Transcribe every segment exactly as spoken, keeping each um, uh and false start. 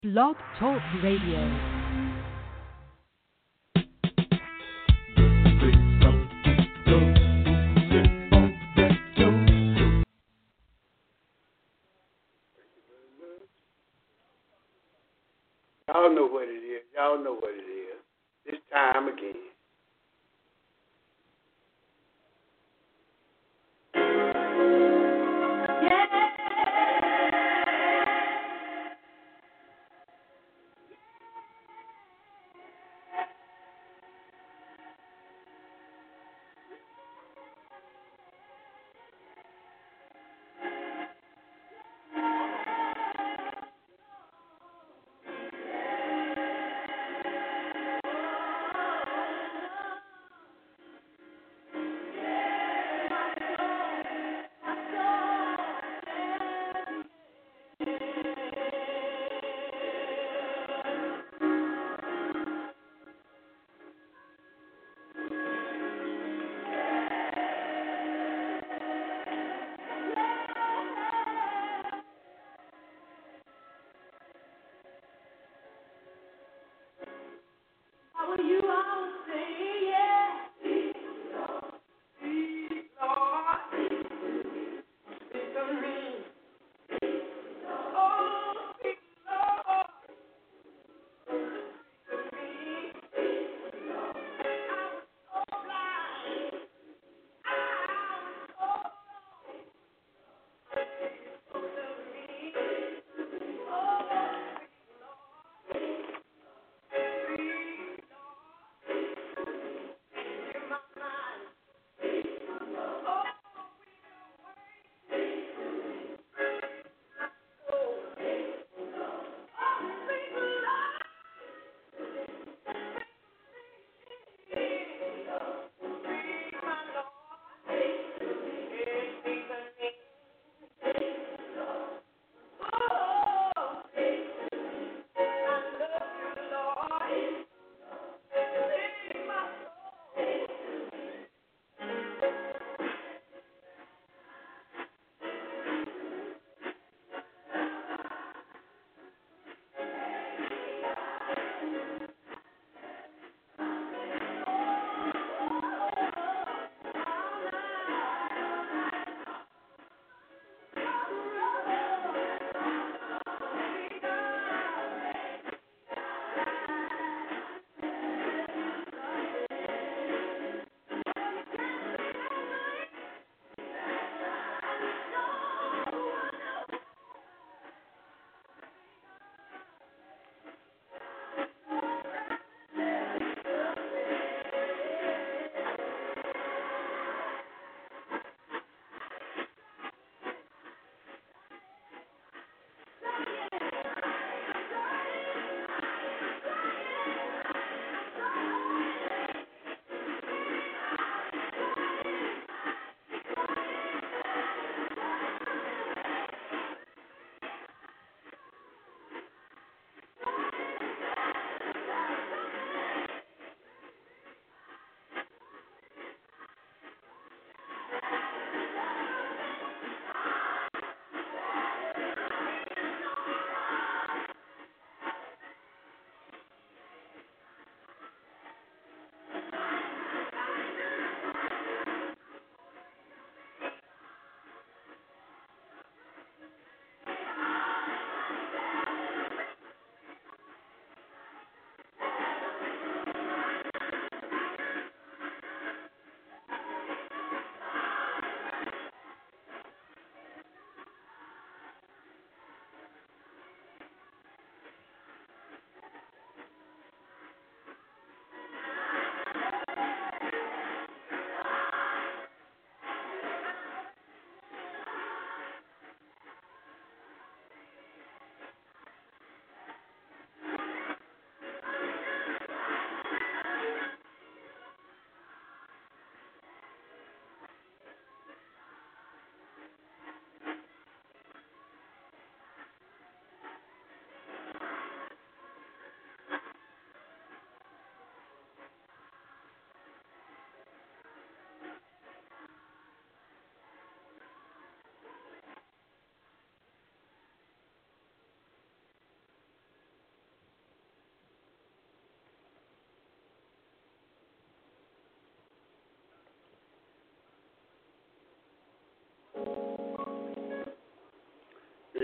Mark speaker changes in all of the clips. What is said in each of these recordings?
Speaker 1: Blog Talk Radio.
Speaker 2: Y'all know what it is. Y'all know what it is. This time again.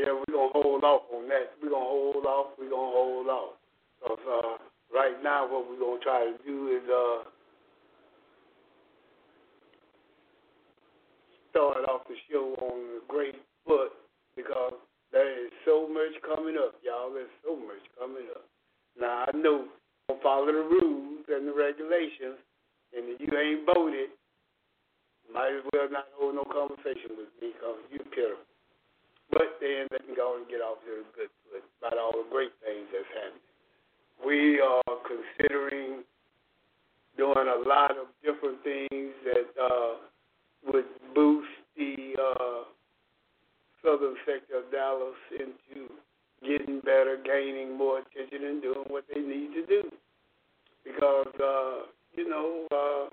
Speaker 2: yeah, we're going to hold off on that. We're going to hold off. We're going to hold off. Because uh, right now what we're going to try to do is uh, start off the show on a great foot because there is so much coming up, y'all. There's so much coming up. Now, I know don't follow the rules and the regulations, and if you ain't voted, might as well not hold no conversation with me because you pitiful. But then let me go and get off to the good foot about all the great things that's happening. We are considering doing a lot of different things that uh, would boost the uh, southern sector of Dallas into getting better, gaining more attention, and doing what they need to do. Because, uh, you know, uh,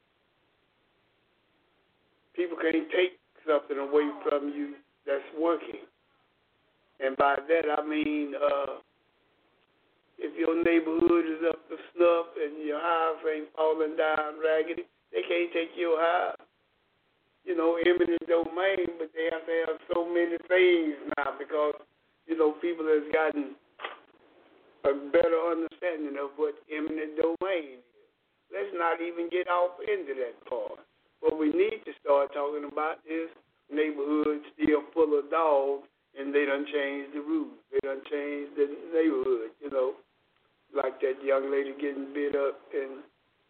Speaker 2: people can't take something away from you that's working. And by that I mean uh, if your neighborhood is up to snuff and your house ain't falling down raggedy, they can't take your house. You know, eminent domain, but they have to have so many things now because, you know, people have gotten a better understanding of what eminent domain is. Let's not even get off into that part. What we need to start talking about is neighborhoods still full of dogs, and they done changed the rules. They done changed the neighborhood, you know, like that young lady getting bit up, and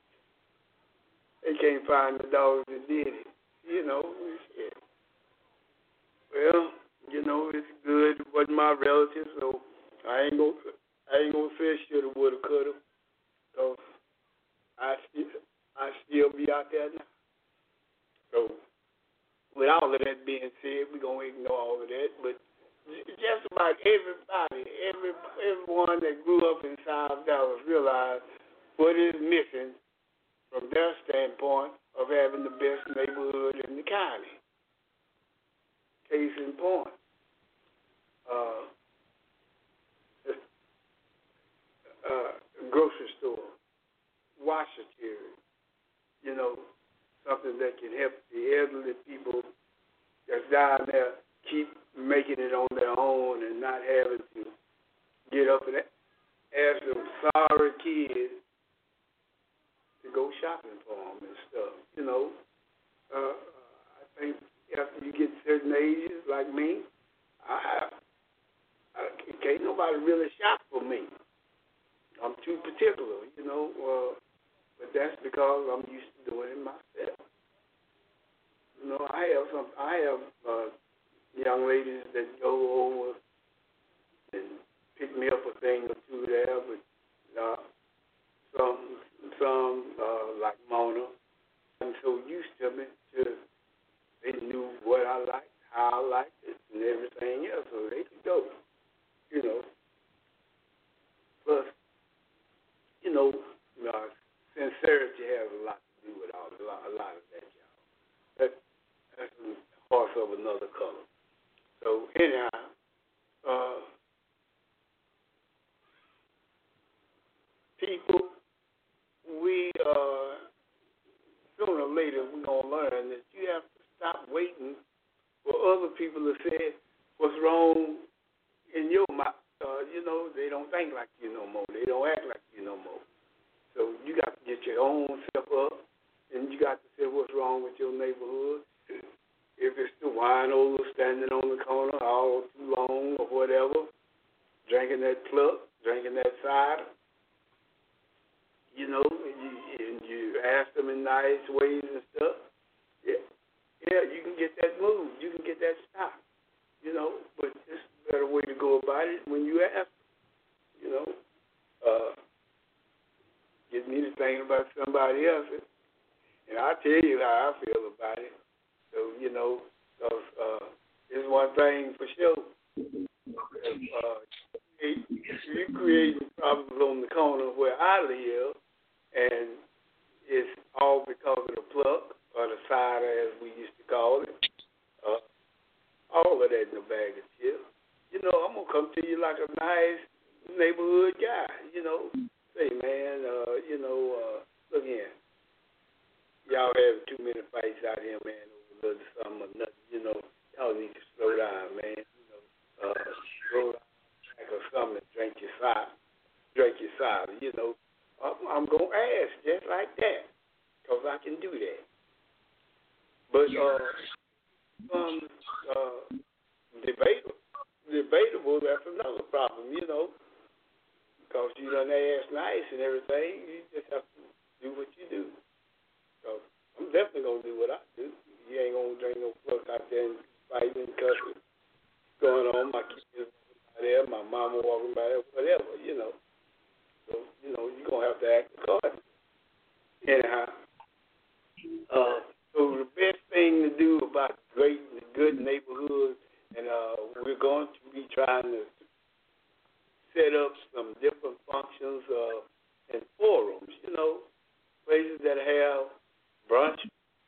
Speaker 2: they can't find the dogs that did it. You know, yeah. Well, you know, it's good. It wasn't my relative, so I ain't gonna, I ain't gonna say shoulda, woulda, coulda, cause I still, I still be out there now. So, with all of that being said, we're gonna ignore all of that. But just about everybody, every everyone that grew up in South Dallas realized what is missing from their standpoint of having the best neighborhood in the county. Case in point, uh, uh, grocery store, washateria, you know, something that can help the elderly people that's down there keep making it on their own and not having to get up and ask them sorry kids to go shopping for them and stuff. You know, uh, I think after you get certain ages like me, I, I can't nobody really shop for me. I'm too particular, you know, uh, but that's because I'm used to doing it myself. You know, I have some, I have uh, young ladies that go over and pick me up a thing or two there, but uh, some, some uh, like Mona, I'm so used to me to they knew what I liked, how I liked it, and everything else, so they could go. You know, plus, you know, uh, sincerity has a lot to do with all a lot, a lot of that, y'all. That, that's a horse of another color. So anyhow, uh, people, we uh, sooner or later we're gonna learn that you have to stop waiting for other people to say what's wrong in your mouth. Uh, you know, they don't think like you no more. They don't act like you no more. So you got to get your own self up, and you got to say what's wrong with your neighborhood. If it's the wino standing on the corner all too long or whatever, drinking that pluck, drinking that cider, you know, and you, and you ask them in nice ways and stuff, yeah, yeah, you can get that moved. You can get that stopped, you know, but it's a better way to go about it when you ask them, you know. Uh, get me to thinking about somebody else, and I'll tell you how I feel about it. So, you know, cause, uh, it's one thing for sure. If, uh, you creating problems on the corner where I live, and it's all because of the pluck or the cider, as we used to call it. Uh, all of that in a bag of chips. You know, I'm gonna come to you like a nice neighborhood guy. You know, say, man, uh, you know, uh, look here. Y'all having too many fights out here, man, over little something or nothing. You know, y'all need to slow down, man. You know, uh, drink your cider, drink your cider. You know, I'm, I'm gonna ask just like that, 'cause I can do that. But uh, um, uh, debatable, debatable. That's another problem. You know, because you done ask nice and everything. You just have to do what you do. So I'm definitely gonna do what I do. You ain't gonna drink no fuck out there and fighting and cussing going on. My kids walking by there, my mama walking by there, whatever, you know. So, you know, you're gonna have to act accordingly. Anyhow. Uh so the best thing to do about great and good neighborhoods, and uh we're going to be trying to set up some different functions uh and forums, you know, places that have brunch.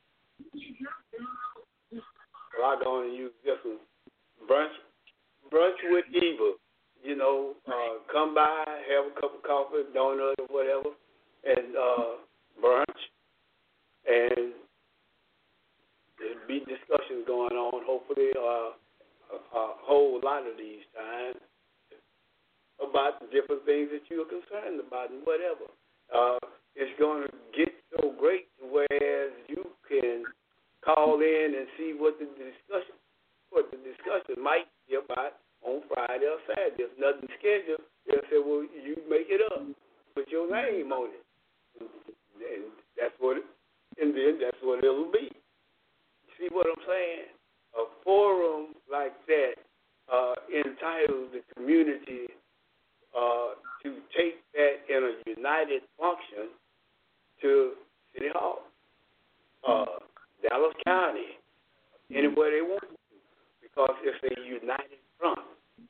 Speaker 2: So I go and use this one. Brunch, brunch with Eva. You know, uh, come by, have a cup of coffee, donut, or whatever, and uh, brunch. And there'll be discussions going on, hopefully, uh, a, a whole lot of these times about the different things that you're concerned about and whatever. Uh, it's going to get so great to where you can call in and see what the discussion what the discussion might be about on Friday or Saturday. If nothing scheduled, they'll say, well, you make it up. Put your name on it. And that's what it, and then that's what it'll be. See what I'm saying? A forum like that uh, entitles the community uh, to take that in a united function to City Hall, uh, Dallas County, anywhere they want to, because it's a united front.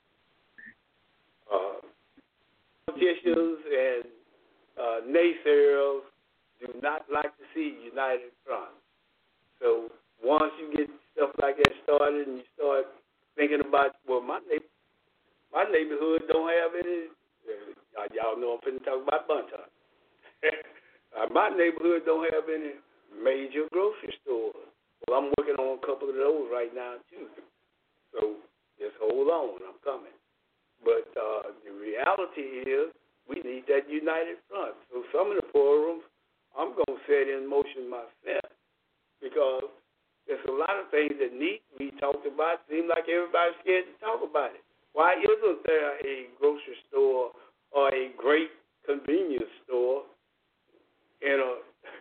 Speaker 2: Uh, politicians and uh, naysayers do not like to see united front. So once you get stuff like that started and you start thinking about, well, my neighbor, my neighborhood don't have any, uh, y'all know I'm finna talk about Bunton. uh, my neighborhood don't have any major grocery stores. Well, I'm working on a couple of those right now, too. So just hold on, I'm coming. But uh, the reality is we need that united front. So some of the forums I'm going to set in motion myself, because there's a lot of things that need to be talked about. Seems like everybody's scared to talk about it. Why isn't there a grocery store or a great convenience store in a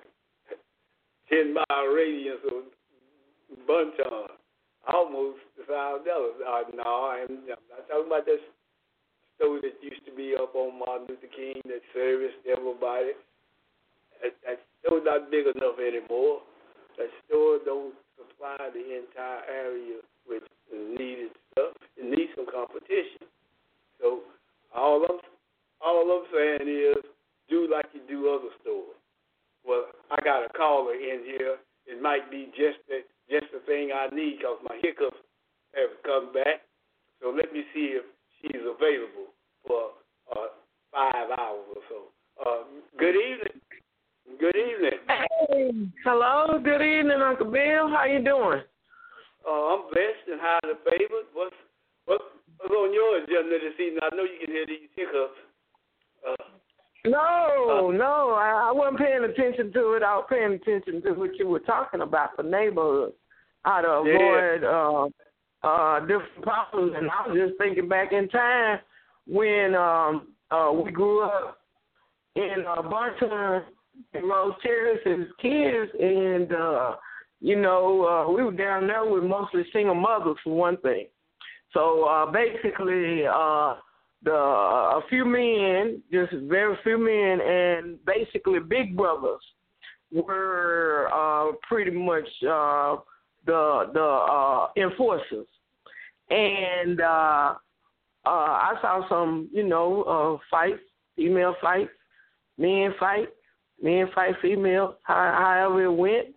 Speaker 2: ten-mile radius of Bunton? Almost five dollars. Uh, no, I'm, I'm not talking about that store that used to be up on Martin Luther King that serviced everybody. That, that store's not big enough anymore. That store don't supply the entire area with needed stuff. It needs some competition. So all I'm, all I'm saying is do like you do other stores. Well, I got a caller in here. It might be just the, just the thing I need because my hiccups have come back. So let me see if she's available for uh, five hours or so. Uh, good evening. Good evening.
Speaker 3: Hey, hello. Good evening, Uncle Bill. How you doing?
Speaker 2: Uh, I'm blessed and highly favored. What's, what's, what's on your agenda this evening? I know you can hear these hiccups. Uh,
Speaker 3: No, uh, no, I, I wasn't paying attention to it. I was paying attention to what you were talking about for neighborhoods, how to avoid
Speaker 2: yeah.
Speaker 3: uh, uh, different problems. And I was just thinking back in time when um, uh, we grew up in uh, Bunton and Rose Terrace as kids, and, uh, you know, uh, we were down there with mostly single mothers for one thing. So uh, basically, uh, The uh, a few men, just very few men, and basically big brothers were uh, pretty much uh, the the uh, enforcers, and uh, uh, I saw some, you know, uh, fights, female fights, men fight, men fight female, however it went.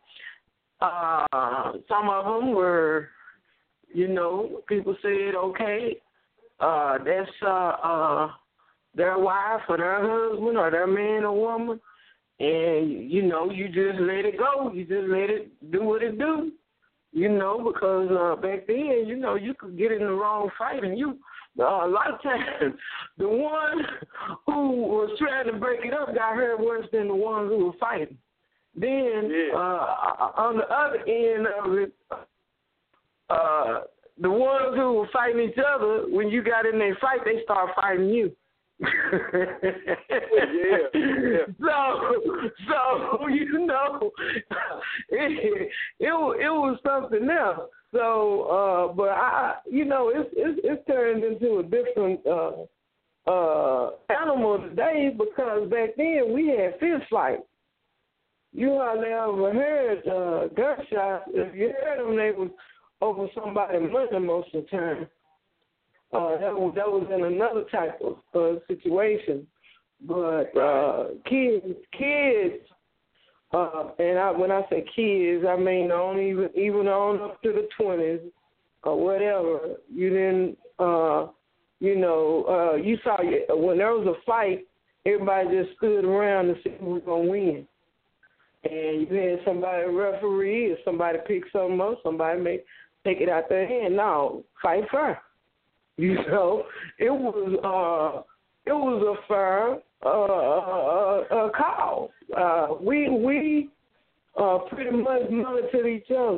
Speaker 3: Uh, some of them were, you know, people said, okay. Uh, that's uh, uh, their wife or their husband or their man or woman, and, you know, you just let it go. You just let it do what it do, you know, because uh, back then, you know, you could get in the wrong fight and you uh, a lot of times the one who was trying to break it up got hurt worse than the ones who were fighting. Then
Speaker 2: yeah.
Speaker 3: uh, on the other end of it, uh, the ones who were fighting each other, when you got in their fight, they start fighting you.
Speaker 2: yeah, yeah.
Speaker 3: So, so you know, it, it it was something else. So, uh, but I, you know, it's it's it's turned into a different uh, uh, animal today because back then we had fist fights. You hardly ever heard uh, gunshots. If you heard them, they was over somebody's money most of the time. Uh, that was that was in another type of uh, situation. But uh, kids, kids, uh, and I, when I say kids, I mean on even even on up to the twenties or whatever. You didn't, uh, you know, uh, you saw when there was a fight, everybody just stood around to see who was gonna win. And you had somebody referee, or somebody pick something up, somebody may take it out their hand. No, fight fair. You know, it was uh, it was a fair uh, uh, uh, call. Uh, we we uh, pretty much monitored each other,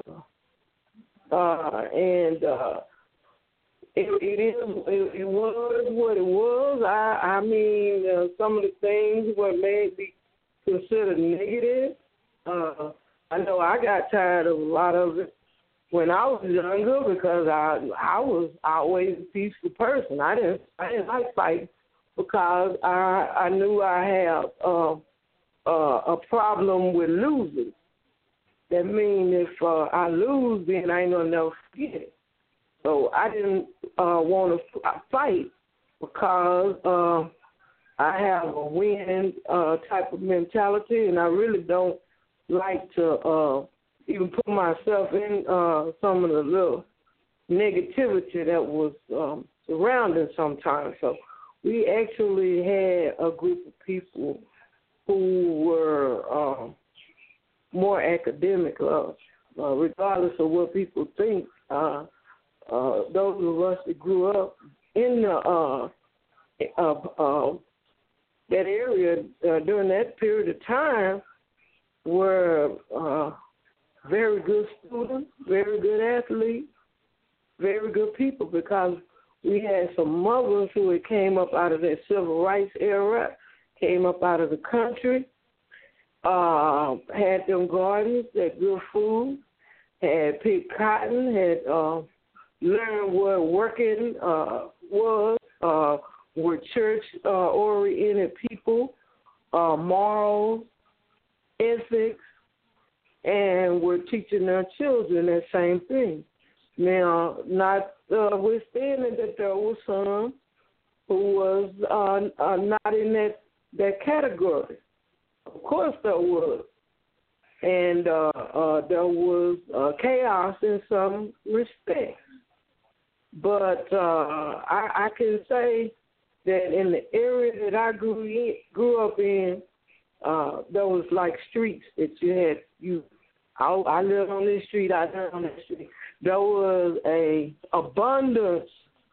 Speaker 3: uh, and uh, it, it is it, it was what it was. I I mean, uh, some of the things were may be considered negative. Uh, I know I got tired of a lot of it when I was younger because I I was always a peaceful person. I didn't I didn't like fighting because I I knew I had uh, uh, a problem with losing. That means if uh, I lose, then I ain't gonna never forget it. So I didn't uh, want to fight because uh, I have a win uh, type of mentality, and I really don't like to uh, even put myself in uh, some of the little negativity that was um, surrounding sometimes. So we actually had a group of people who were um, more academic, uh, uh, regardless of what people think. Uh, uh, those of us that grew up in the, uh, uh, uh, that area uh, during that period of time were uh, very good students, very good athletes, very good people because we had some mothers who had came up out of that civil rights era, came up out of the country, uh, had them gardens, had good food, had picked cotton, had uh, learned what working uh, was, uh, were church-oriented uh, people, uh, morals, ethics, and we're teaching our children that same thing. Now, not uh, withstanding that there was some who was uh, uh, not in that, that category. Of course there was. And uh, uh, there was uh, chaos in some respects. But uh, I, I can say that in the area that I grew in, grew up in, uh, there was like streets that you had. You, I, I lived on this street. I lived on that street. There was a abundance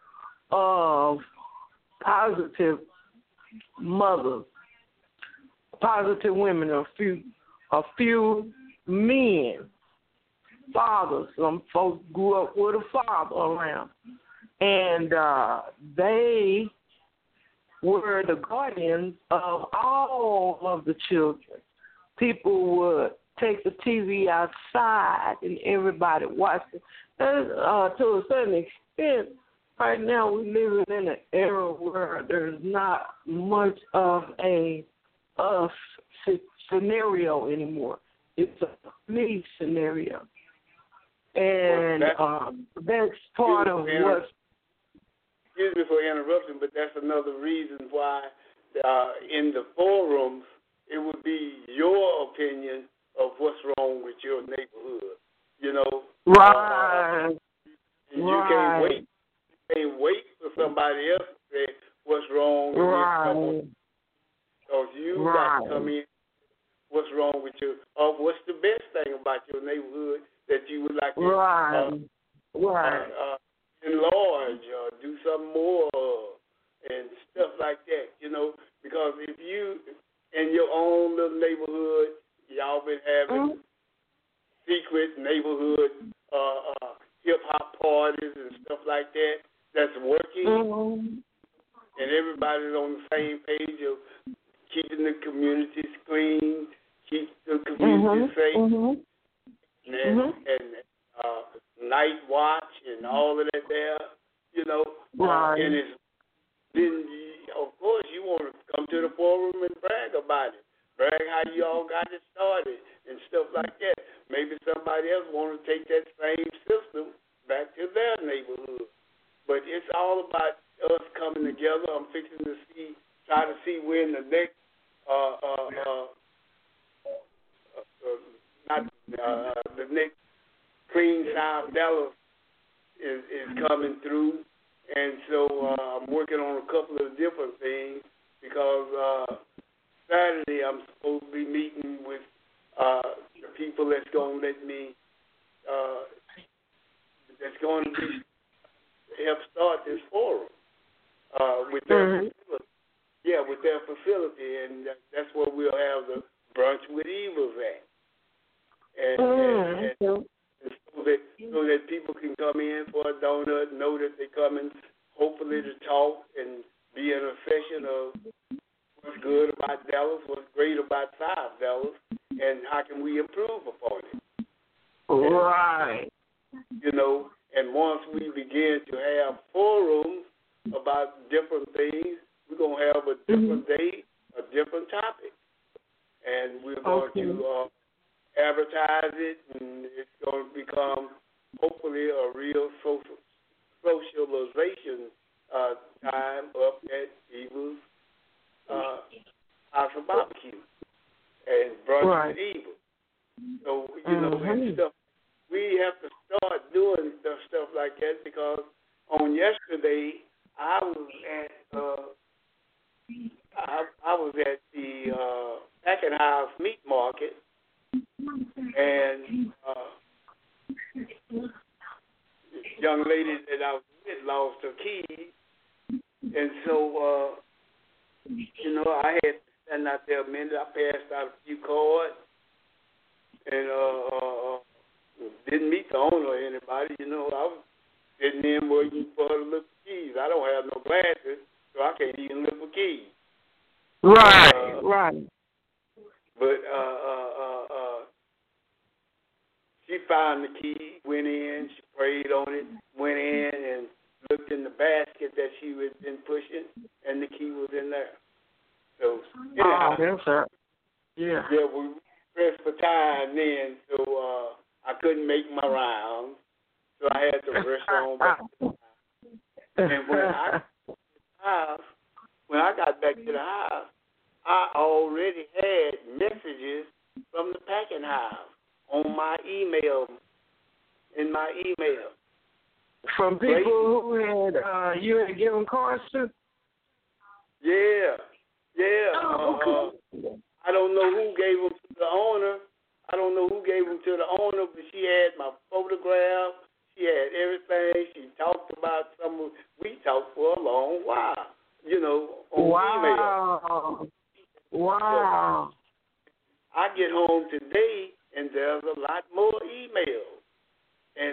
Speaker 3: of positive mothers, positive women, a few, a few men, fathers. Some folks grew up with a father around, and uh, they were the guardians of all of the children. People would take the T V outside and everybody watched it. And, uh, to a certain extent, right now we're living in an era where there's not much of a us scenario anymore. It's a me scenario. And well, um, that's part of what...
Speaker 2: Excuse me for interrupting, but that's another reason why uh, in the forums it would be your opinion of what's wrong with your neighborhood. You know?
Speaker 3: Right.
Speaker 2: Uh, and you
Speaker 3: right.
Speaker 2: can't wait. You can't wait for somebody else to say what's wrong with
Speaker 3: right.
Speaker 2: you. Because you
Speaker 3: right.
Speaker 2: got to come in. What's wrong with you? Or what's the best thing about your neighborhood that you would like to
Speaker 3: right.
Speaker 2: uh,
Speaker 3: right.
Speaker 2: uh, enlarge or do some more and stuff like that, you know, because if you, in your own little neighborhood, y'all been having mm-hmm. secret neighborhood uh, uh, hip-hop parties and stuff like that, that's working, mm-hmm. and everybody's on the same page of keeping the community clean, keep the community mm-hmm. safe, mm-hmm. and, mm-hmm. and uh, night watch and all of that there, you know,
Speaker 3: right.
Speaker 2: uh, and it's then, of course, you want to come to the forum and brag about it. Brag how you all got it started and stuff like that. Maybe somebody else want to take that same system back to their neighborhood. But it's all about us coming together. I'm fixing to see, try to see when the next, uh, uh, uh, uh, not uh, the next Clean South Dallas is, is coming through. And so uh, I'm working on a couple of different things because uh, Saturday I'm supposed to be meeting with uh, the people that's going to let me, uh, that's going to be, help start this forum uh, with their mm-hmm. facility. Yeah, with their facility, and that's where we'll have the Brunch with Evils at. And, mm-hmm. and, and, and so, that, so that people can come in for a donut, know that they're coming, hopefully to talk and be in a session of what's good about Dallas, what's great about South Dallas, and how can we improve upon it.
Speaker 3: Right.
Speaker 2: And, you know, and once we begin to have forums about different things, we're going to have a different mm-hmm. day, a different topic. And we're going okay. to uh, advertise it, and it's going to become, hopefully, a real social socialization uh, time up at Evil's uh, House of Barbecue and Brunch right. with Evil. So, you mm-hmm. know, and stuff. We have to start doing stuff, stuff like that because on yesterday I was at uh, I, I was at the uh, Packing House Meat Market, and uh, this young lady that I was with lost her keys, and so uh, you know I had to stand out there a minute. I passed out a few cards, and uh, uh, didn't meet the owner or anybody. You know, I was sitting in waiting for her to look for keys. I don't have no glasses, so I can't even look for keys.
Speaker 3: Right,
Speaker 2: uh,
Speaker 3: right.
Speaker 2: But uh, uh, uh, uh, she found the key, went in, she prayed on it, went in and looked in the basket that she was been pushing, and the key was in there. So, yeah.
Speaker 3: Oh, yes, sir. Yeah.
Speaker 2: Yeah, we pressed for time then, so uh, I couldn't make my rounds, so I had to rush on back. And when I got to the house, when I got back to the house, I already had messages from the Packing House on my email, in my email.
Speaker 3: From people who had, uh, you had given cards to?
Speaker 2: Yeah, yeah.
Speaker 3: Oh, okay.
Speaker 2: uh, I don't know who gave them to the owner. I don't know who gave them to the owner, but she had my photograph. She had everything. She talked about some. We talked for a long while, you know, on
Speaker 3: wow.
Speaker 2: email.
Speaker 3: Wow.
Speaker 2: So I get home today, and there's a lot more emails. And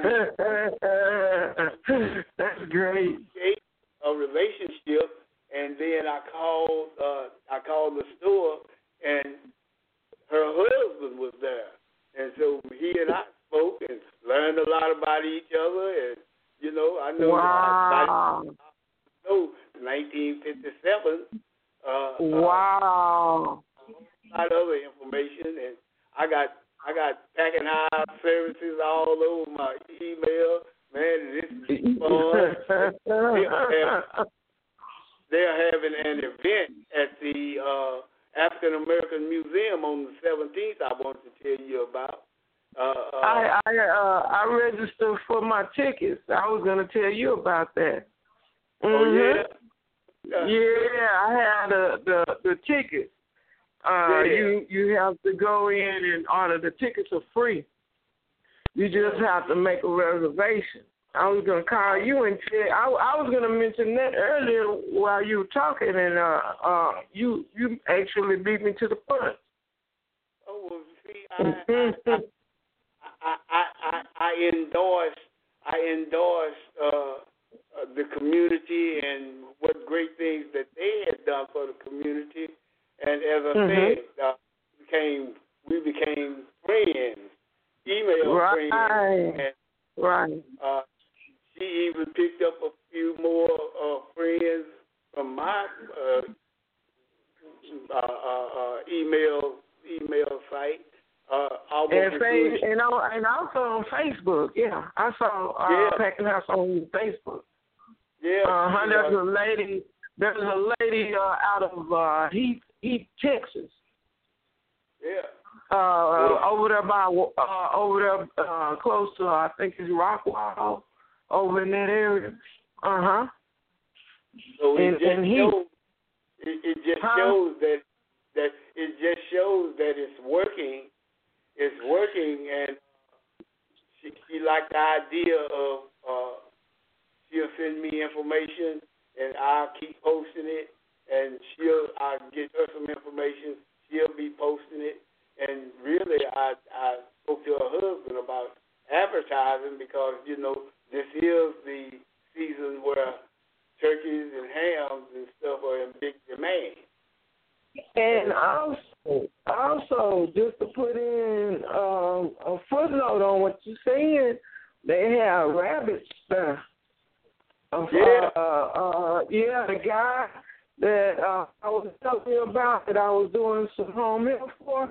Speaker 2: so
Speaker 3: that's great.
Speaker 2: A relationship, and then I called. Uh, I called the store, and her husband was there, and so he and I spoke and learned a lot about each other. And you know, I know
Speaker 3: wow.
Speaker 2: I, I know nineteen fifty-seven. Uh,
Speaker 3: wow.
Speaker 2: Uh, a lot of other information, and I got I got Packing House services all over my email. Man, this is fun. they're, having, they're having an event at the uh, African American Museum on the seventeenth. I wanted to tell you about. Uh, uh,
Speaker 3: I I uh, I registered for my tickets. I was going to tell you about that. Mm-hmm.
Speaker 2: Oh yeah.
Speaker 3: Yeah, yeah, I had the the, the tickets. Uh,
Speaker 2: yeah.
Speaker 3: You you have to go in and order. The tickets are free. You just have to make a reservation. I was gonna call you and tell. I, I was gonna mention that earlier while you were talking, and uh, uh, you you actually beat me to the punch.
Speaker 2: Oh well, see, I I, I, I, I, I endorse I endorse uh, uh, the community and what great things that they had done for the community, and as I
Speaker 3: mm-hmm.
Speaker 2: said, uh, became we became friends, email
Speaker 3: right.
Speaker 2: friends, and
Speaker 3: right.
Speaker 2: Uh, she even picked up a few more uh, friends from my uh, uh, uh, uh, email email site. Uh,
Speaker 3: and, face, and, on, and also on Facebook, yeah. I saw uh,
Speaker 2: yeah.
Speaker 3: Packing House on Facebook.
Speaker 2: Yeah.
Speaker 3: Uh,
Speaker 2: she,
Speaker 3: there's
Speaker 2: uh,
Speaker 3: a lady. There's a lady uh, out of uh, Heath, Heath, Texas.
Speaker 2: Yeah.
Speaker 3: Uh,
Speaker 2: yeah.
Speaker 3: over there by uh, over there uh, close to I think it's Rockwall, over in that area. Uh huh.
Speaker 2: So it
Speaker 3: and,
Speaker 2: just
Speaker 3: and he,
Speaker 2: shows. It, it just
Speaker 3: huh?
Speaker 2: shows that that it just shows that it's working. It's working, and she, she liked the idea of uh, she'll send me information, and I'll keep posting it, and she'll I'll get her some information. She'll be posting it, and really, I I spoke to her husband about advertising because you know this is the season where turkeys and hams and stuff are in big demand.
Speaker 3: And also, also, just to put in um, a footnote on what you're saying, they have rabbit stuff.
Speaker 2: Yeah.
Speaker 3: Uh, uh, yeah, the guy that uh, I was telling you about that I was doing some home health for,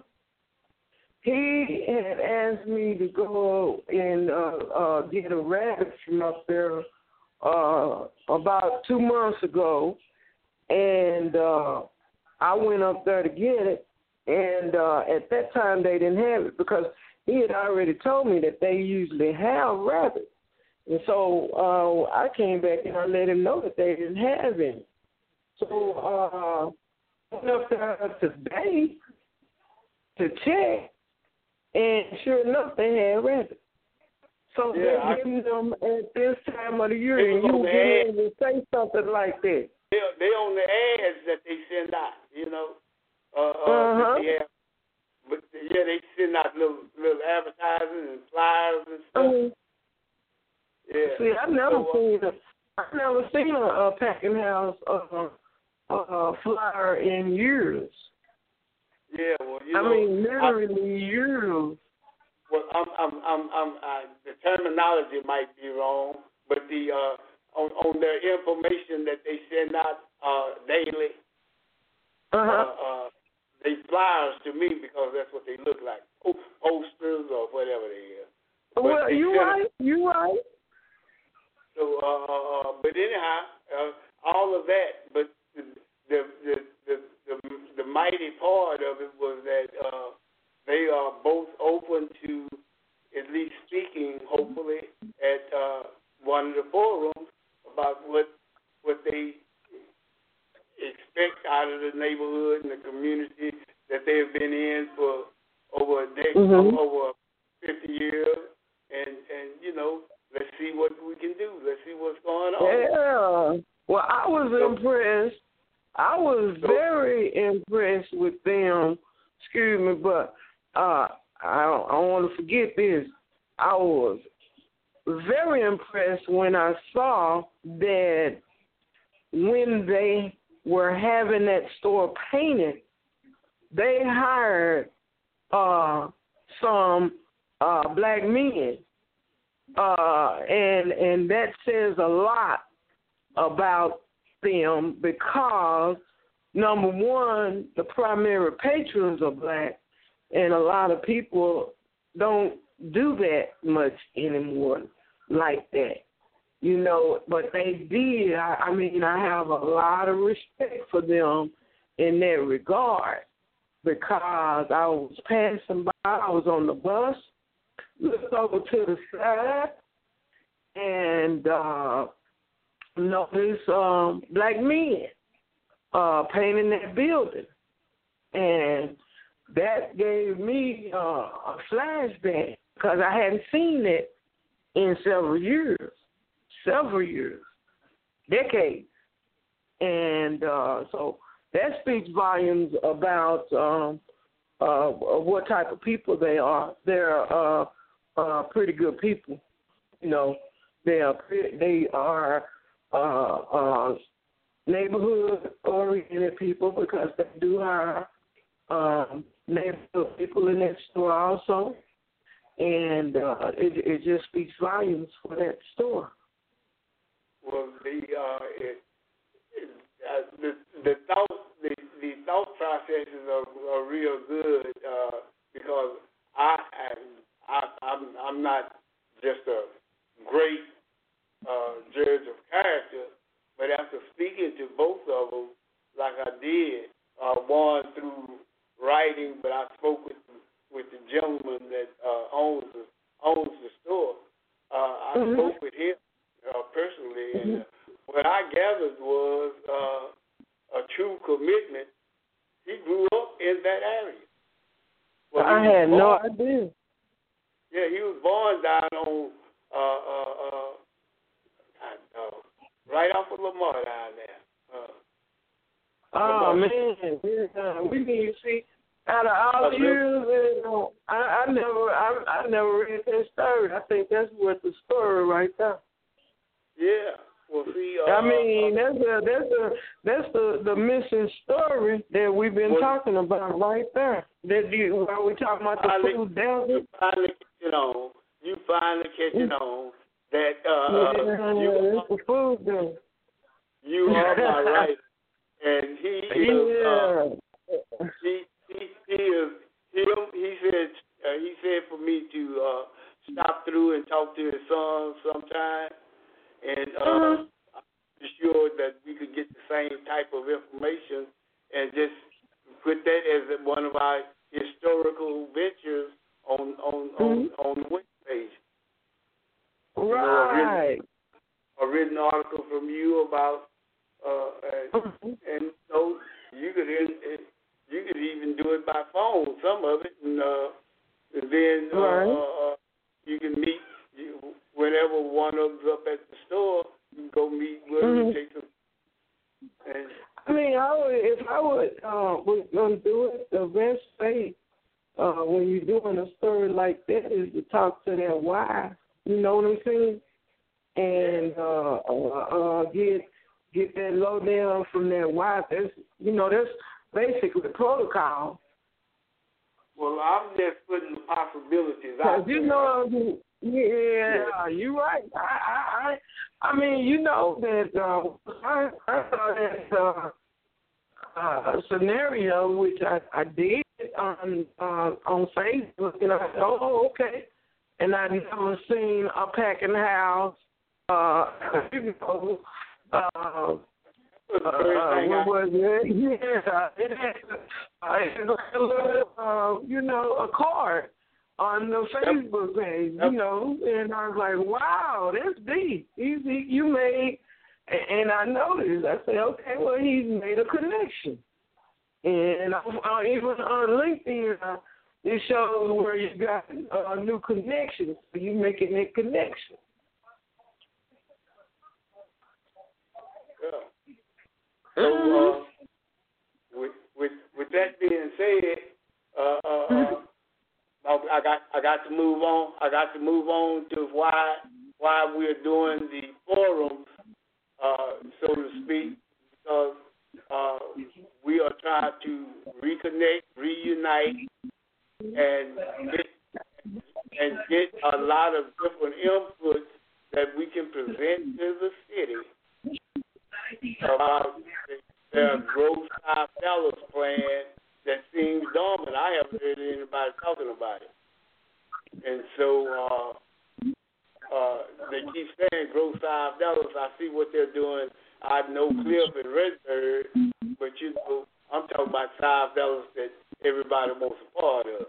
Speaker 3: he had asked me to go and uh, uh, get a rabbit from up there uh, about two months ago, and uh, I went up there to get it, and uh, at that time they didn't have it because he had already told me that they usually have rabbits. And so uh, I came back and I let him know that they didn't have any. So uh, I went up there today to check, and sure enough, they had rabbits. So
Speaker 2: yeah,
Speaker 3: they're giving them at this time of the year,
Speaker 2: and
Speaker 3: you get in and say something like that.
Speaker 2: They they on the ads that they send out, you know. Uh, uh,
Speaker 3: uh-huh.
Speaker 2: they have, but yeah, they send out little little advertising and flyers and stuff.
Speaker 3: Uh-huh.
Speaker 2: Yeah.
Speaker 3: See, I've never
Speaker 2: so, uh,
Speaker 3: seen a, I've never seen a, a Packing House uh, uh, flyer in years.
Speaker 2: Yeah, well, you
Speaker 3: I
Speaker 2: know,
Speaker 3: mean, literally
Speaker 2: I,
Speaker 3: years.
Speaker 2: Well, I'm, I'm, I'm, I'm, I, the terminology might be wrong, but the uh, on, on their information that they send out uh, daily,
Speaker 3: Uh-huh.
Speaker 2: uh, uh, they flyers to me because that's what they look like, posters or whatever they are. But
Speaker 3: Well,
Speaker 2: they
Speaker 3: you right, you right.
Speaker 2: So, uh, uh, but anyhow, uh, all of that, but the the the the, the, the mighty part of it was that uh, they are both open to at least speaking, hopefully, at uh, one of the forums about what what they expect out of the neighborhood and the community that they have been in for over a decade,
Speaker 3: mm-hmm.
Speaker 2: over fifty years, and and you know. Let's see what we can do. Let's see what's going on.
Speaker 3: Yeah. Well, I was so, impressed. I was so, very impressed with them. Excuse me, but uh, I don't, I don't want to forget this. I was very impressed when I saw that when they were having that store painted, they hired uh, some uh, black men. Uh, and and that says a lot about them because, number one, the primary patrons are black, and a lot of people don't do that much anymore like that, you know, but they did. I, I mean, I have a lot of respect for them in that regard because I was passing by, I was on the bus, looked over to the side, and uh, noticed um, black men uh, painting that building. And that gave me uh, a flashback because I hadn't seen it in several years. several years, decades. And uh, so that speaks volumes about um, uh, what type of people they are. They're uh, uh, pretty good people. You know, they are they are uh, uh, neighborhood-oriented people because they do hire um, neighborhood people in that store also. And uh, it, it just speaks volumes for that store.
Speaker 2: Well, the uh, it, it, uh, the the thought the, the thought processes are, are real good uh, because I, I I'm I'm not just a great uh, judge of character, but after speaking to both of them, like I did, uh, one through writing, but I spoke with with the gentleman that uh, owns the owns the store. Uh, I mm-hmm. spoke with him uh, personally, and uh, what I gathered was uh, a true commitment. He grew up in that area. Well,
Speaker 3: I had
Speaker 2: born,
Speaker 3: no idea.
Speaker 2: Yeah, he was born down on uh, uh, uh, uh, right off of Lamar down there. Uh,
Speaker 3: oh
Speaker 2: Lamar.
Speaker 3: man, yeah, we need to see. Out of all the years, you know, I, I never, I, I never read that story. I think that's worth the story right there.
Speaker 2: Yeah, well, see, uh,
Speaker 3: I mean, that's a, that's a, that's the, the missing story that we've been well, talking about right there. That you, while we talking about the
Speaker 2: finally,
Speaker 3: food desert.
Speaker 2: You finally catching on. You finally catching on that uh,
Speaker 3: yeah,
Speaker 2: you
Speaker 3: it's the food desert.
Speaker 2: You are my right, and he is.
Speaker 3: Yeah.
Speaker 2: Uh, he, He, he is him. He said uh, he said for me to uh, stop through and talk to his son sometime, and uh, uh-huh. I'm sure that we could get the same type of information and just put that as one of our historical ventures on on mm-hmm. on, on the web page.
Speaker 3: Right.
Speaker 2: You know, a, written, a written article from you about uh, and, mm-hmm. and so you could. It, You could even do it by phone, some of it, and, uh, and then uh, right. uh, you can meet you, whenever one of them's up at the store. You can go meet with them mm-hmm. and take them. And,
Speaker 3: I mean, I would, if I would uh, was going to do it, the best way uh, when you're doing a story like that is to talk to their wife. You know what I'm saying? And uh, uh, uh, get get that lowdown from their wife. That's you know that's. Basically, the protocol.
Speaker 2: Well, I'm just putting the possibilities
Speaker 3: Because
Speaker 2: out
Speaker 3: you
Speaker 2: there.
Speaker 3: know, yeah, you're right. I, I, I mean, you know that uh, I, I saw that uh, uh, scenario, which I, I did on uh, on Facebook, and I said, oh, okay. And I'd never seen a packing house, uh, you know, uh, Uh, uh, what was it? Yeah, it had, uh, it had uh, you know, a card on the Facebook page, you know, and I was like, wow, that's deep. Easy, you made, and I noticed. I said, okay, well, he's made a connection, and uh, even on LinkedIn, uh, it shows where you got a uh, new connection. So you making that connection.
Speaker 2: Yeah. So, uh, with, with with that being said, uh, uh, uh, I got I got to move on. I got to move on to why why we're doing the forums, uh, so to speak, because uh, we are trying to reconnect, reunite, and get and get a lot of different inputs that we can present to the city about their growth five dollars plan that seems dormant. I haven't heard anybody talking about it. And so uh, uh, they keep saying growth five dollars. I see what they're doing. I know Cliff and Redbird, but you know, I'm talking about five dollars that everybody wants a part of.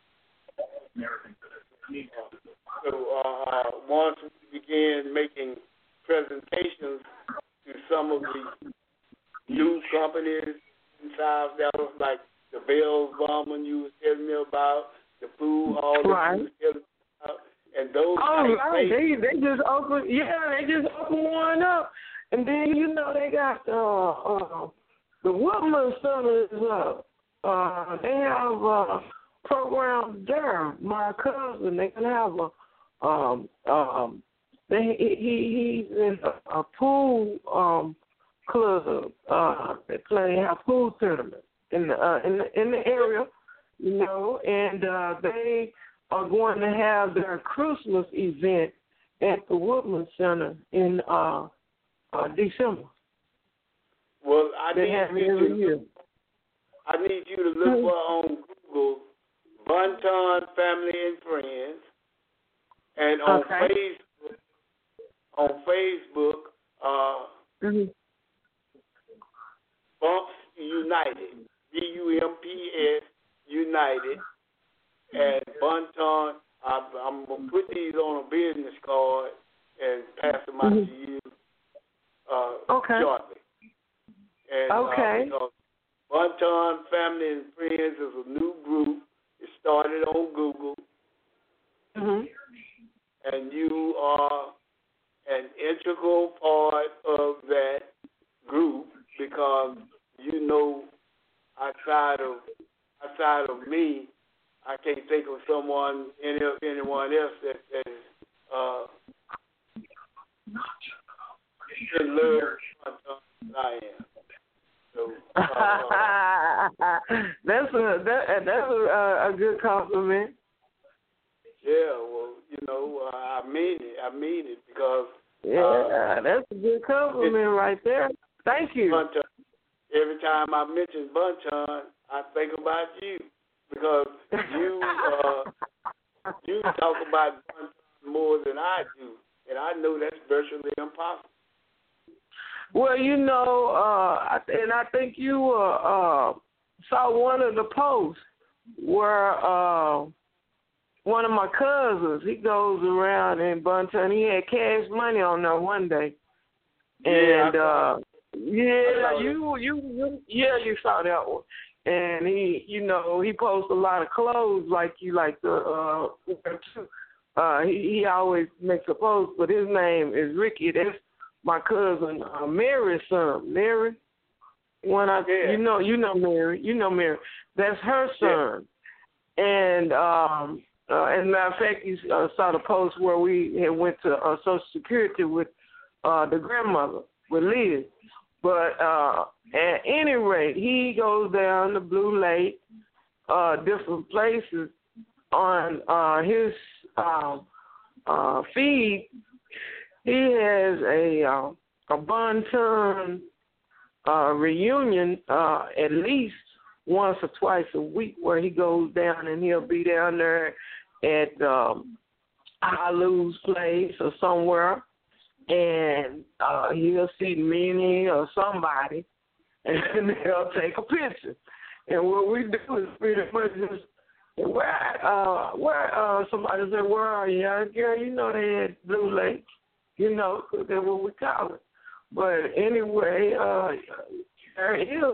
Speaker 2: Uh, so uh, once we begin making presentations to some of the new companies in South Dallas, like the Bells Bombing you was telling me about, the food hall that right. you was telling me about, And those
Speaker 3: oh,
Speaker 2: type
Speaker 3: right.
Speaker 2: things,
Speaker 3: They they just open, yeah, they just open one up, and then you know they got uh, uh the Woodman Center is up. Uh, they have uh programs there. My cousin, they can have a um um they he he he's in a, a pool um club. Uh, they play have pool tournaments in the uh, in the in the area, you know, and uh, they are going to have their Christmas event at the Woodman Center in uh, uh, December.
Speaker 2: well, I
Speaker 3: They
Speaker 2: need
Speaker 3: have it
Speaker 2: you
Speaker 3: every
Speaker 2: to
Speaker 3: year.
Speaker 2: I need you to look for on Google Bunton Family and Friends, and on
Speaker 3: Okay.
Speaker 2: Facebook on Facebook uh,
Speaker 3: Mm-hmm.
Speaker 2: Bumps United, B U M P S United, and Bunton. I'm, I'm gonna put these on a business card and pass them out
Speaker 3: Mm-hmm.
Speaker 2: to you uh,
Speaker 3: Okay.
Speaker 2: shortly. And,
Speaker 3: Okay.
Speaker 2: Uh, because Bunton Family and Friends is a new group. It started on Google,
Speaker 3: Mm-hmm.
Speaker 2: and you are an integral part of that group because you know outside of outside of me, I can't think of someone any anyone else that, that is uh, in love with Bunton as I am. So, uh,
Speaker 3: that's a that, that's a, a good compliment.
Speaker 2: yeah, well, you know, uh, I mean it. I mean it because
Speaker 3: Yeah,
Speaker 2: uh,
Speaker 3: that's a good compliment right there. Thank you.
Speaker 2: Bunton. Every time I mention Bunton, I think about you because you uh, you talk about Bunton more than I do, and I know that's virtually impossible.
Speaker 3: Well, you know, uh, and I think you uh, uh, saw one of the posts where uh, one of my cousins, he goes around in Bunton. He had cash money on there one day, and
Speaker 2: Yeah,
Speaker 3: uh, yeah,
Speaker 2: I
Speaker 3: you, you, you, yeah, you saw that one. And he, you know, he posts a lot of clothes like you like to uh, wear too. Uh, he, he always makes a post, but his name is Ricky. That's my cousin uh, Mary's son. Mary, when I,
Speaker 2: Yeah.
Speaker 3: you know, you know Mary, you know Mary. That's her son. Yeah. And um, uh, as a matter of fact, you uh, saw the post where we had went to uh, Social Security with uh, the grandmother, with Liz. But uh, at any rate, he goes down to Blue Lake, uh, different places on uh, his um, uh, feed. He has a uh, a Bunton uh, reunion uh, at least once or twice a week, where he goes down and he'll be down there at um, Alu's place or somewhere, and uh, he'll see Minnie or somebody, and they'll take a picture. And what we do is pretty much just where uh, where uh, somebody said, "Where are you?" I said, "Girl, you know they had Blue Lake." You know, because that's what we call it. But anyway, uh, there is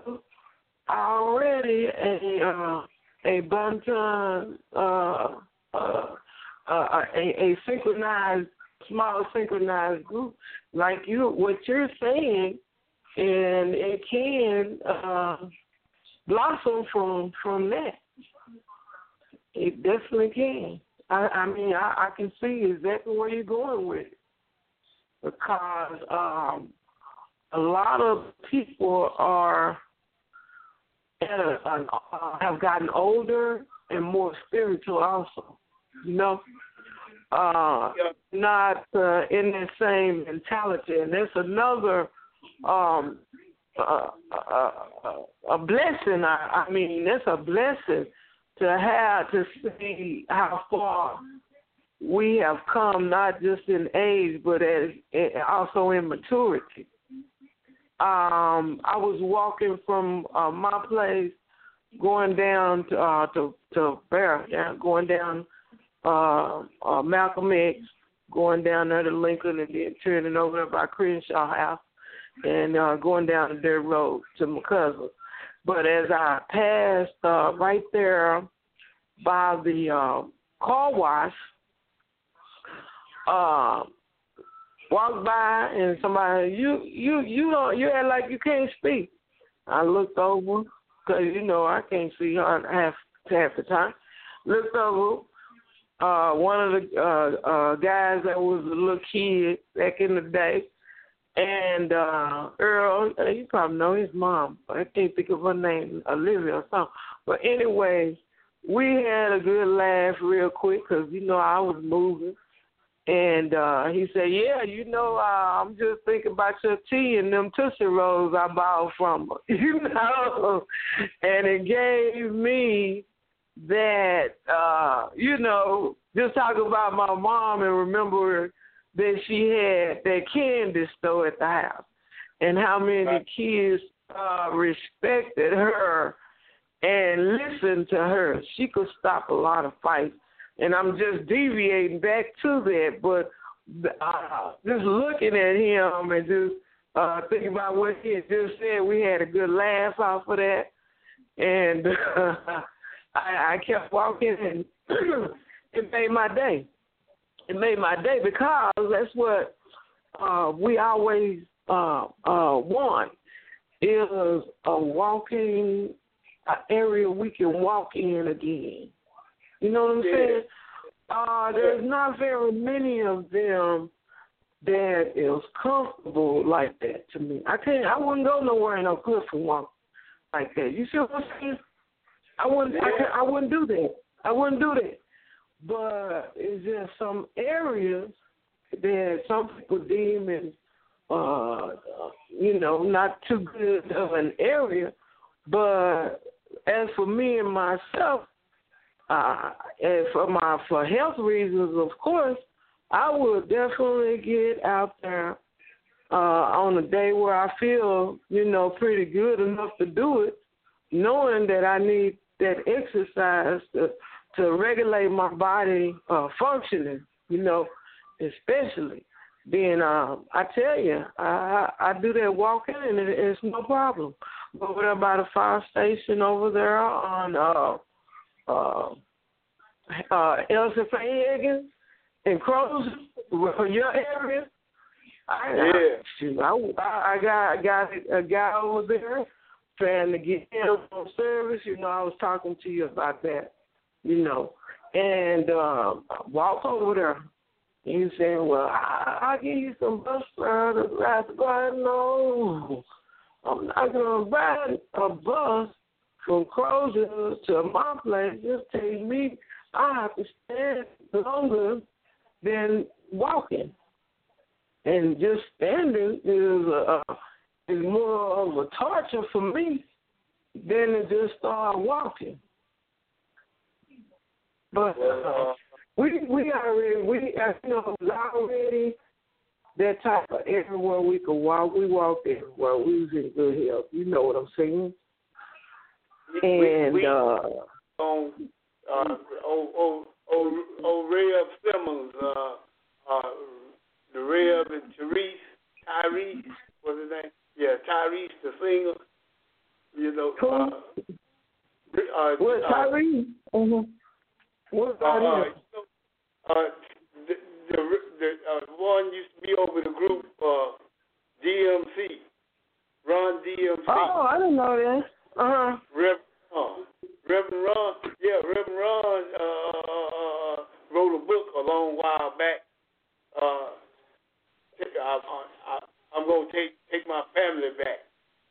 Speaker 3: already a uh, a Bunton, uh, uh, uh, a, a synchronized, small synchronized group like you, what you're saying, and it can uh, blossom from from that. It definitely can. I, I mean, I, I can see exactly where you're going with it. Because um, a lot of people are at a, an, uh, have gotten older and more spiritual also, you know, uh, not uh, in the same mentality. And that's another um, uh, uh, uh, a blessing. I, I mean, that's a blessing to have to see how far we have come, not just in age, but as, also in maturity. Um, I was walking from uh, my place, going down to uh, to, to Bear, yeah, going down uh, uh, Malcolm X, going down there to Lincoln, and then turning over there by Crenshaw House, and uh, going down the dirt road to my cousin. But as I passed uh, right there by the uh, car wash, uh, walk by and somebody, you you you don't you act like you can't speak. I looked over because you know I can't see her half half the time. Looked over. Uh, one of the uh, uh, guys that was a little kid back in the day, and uh, Earl, uh, you probably know his mom. I can't think of her name, Olivia or something. But anyway, we had a good laugh real quick because, you know, I was moving. And uh, he said, yeah, you know, uh, I'm just thinking about your tea and them Tootsie Rolls I bought from her, you know. And it gave me that, uh, you know, just talk about my mom and remember that she had that candy store at the house and how many right. kids uh, respected her and listened to her. She could stop a lot of fights. And I'm just deviating back to that, but uh, just looking at him and just uh, thinking about what he had just said, we had a good laugh off of that. And uh, I, I kept walking, and it made my day. It made my day because that's what uh, we always uh, uh, want is a walking area we can walk in again. You know what I'm saying? Uh, there's not very many of them that is comfortable like that to me. I can't. I wouldn't go nowhere in no Clifton walk like that. You see what I'm saying? I wouldn't. I, can't, I wouldn't do that. I wouldn't do that. But it's just some areas that some people deem as, uh, you know, not too good of an area. But as for me and myself, Uh, and for my for health reasons, of course, I would definitely get out there uh, on a day where I feel, you know, pretty good enough to do it, knowing that I need that exercise to to regulate my body uh, functioning, you know, especially. Then uh, I tell you, I, I do that walking and it, it's no problem. But what about a fire station over there on uh, Uh, uh, Elsa Higgins and Crows, your area. I,
Speaker 2: yeah.
Speaker 3: I, I, I got I got a guy over there trying to get him on service. You know, I was talking to you about that. You know, and um, I walk over there. And he said, "Well, I, I'll give you some bus fare to ride the bus." No, I'm not gonna ride a bus from Crozier to my place. Just take me. I have to stand longer than walking, and just standing is a, is more of a torture for me than to just start walking. But uh, we we already we you know already that type of everywhere we could walk. We walked everywhere. We was in good health. You know what I'm saying? And
Speaker 2: we, we,
Speaker 3: uh,
Speaker 2: on uh, old, old, old, old Reb Simmons, uh, uh, the Reb and Therese, Tyrese, what's his name? Yeah, Tyrese, the singer. You know, uh, uh,
Speaker 3: what
Speaker 2: uh,
Speaker 3: Tyrese? Mm-hmm. What about
Speaker 2: uh,
Speaker 3: him?
Speaker 2: uh, the the, the uh, one used to be over the group uh, D M C, Ron D M C.
Speaker 3: Oh, I didn't know that. Uh huh.
Speaker 2: Reverend Ron. Reverend Ron, yeah, Reverend Ron uh, uh, wrote a book a long while back. Uh, I, I, I'm going to take take my family back.